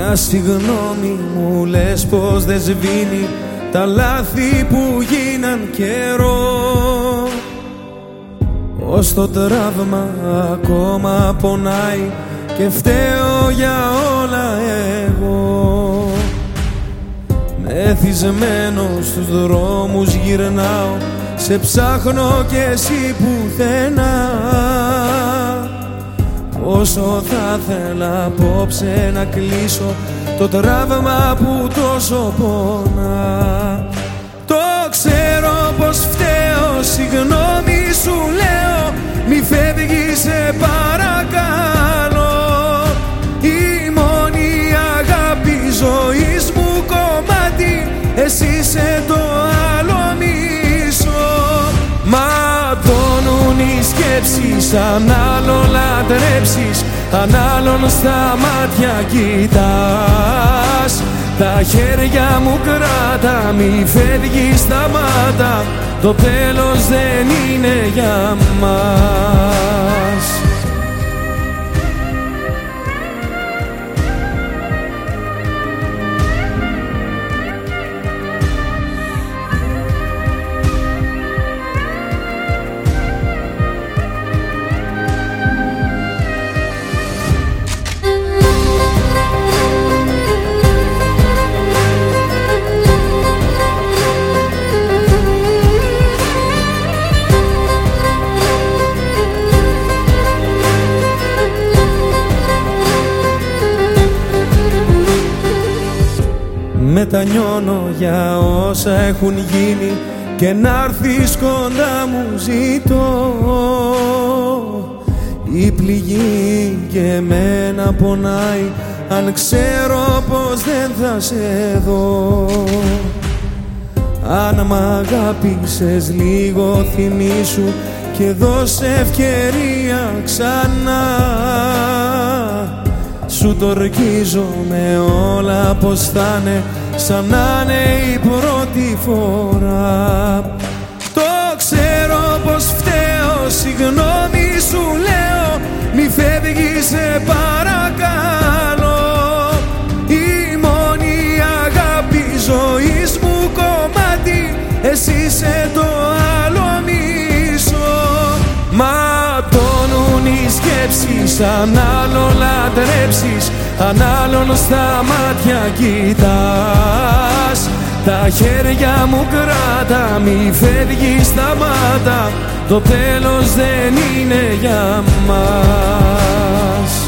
Μια συγγνώμη μου λες πως δεν σβήνει τα λάθη που γίναν καιρό, ως το τραύμα ακόμα πονάει και φταίω για όλα εγώ. Μεθυσμένο στους δρόμους γυρνάω, σε ψάχνω κι εσύ πουθενά. Όσο θα θέλα απόψε να κλείσω το τραύμα που τόσο πονά. Το ξέρω πως φταίω, συγγνώμη σου λέω, μη φεύγεις σε παρακαλώ. Η μόνη αγάπη ζωής μου κομμάτι, εσύ είσαι το άλλο μισό. Ματώνουν οι σκέψεις, αν άλλον λατρέψεις, αν άλλον στα μάτια κοιτάς. Τα χέρια μου κράτα, μη φεύγεις, σταμάτα, το τέλος δεν είναι για μας. Μετανιώνω για όσα έχουν γίνει και να'ρθεις κοντά μου ζητώ. Η πληγή και εμένα πονάει, αν ξέρω πως δεν θα σε δω. Αν μ' αγάπησες λίγο θυμήσου και δώσε ευκαιρία ξανά. Σου το ορκίζω με όλα πως θα'ναι, σαν να είναι η πρώτη φορά. Το ξέρω πως φταίω, συγγνώμη σου λέω, μη φεύγεις σε παρακαλώ. Η μόνη αγάπη ζωής μου κομμάτι, εσύ είσαι το άλλο μισό. Ματώνουν οι σκέψεις, αν άλλον λατρέψεις, αν άλλον στα μάτια κοιτάς. Τα χέρια μου κράτα, μη φεύγεις, σταμάτα, το τέλος δεν είναι για μας.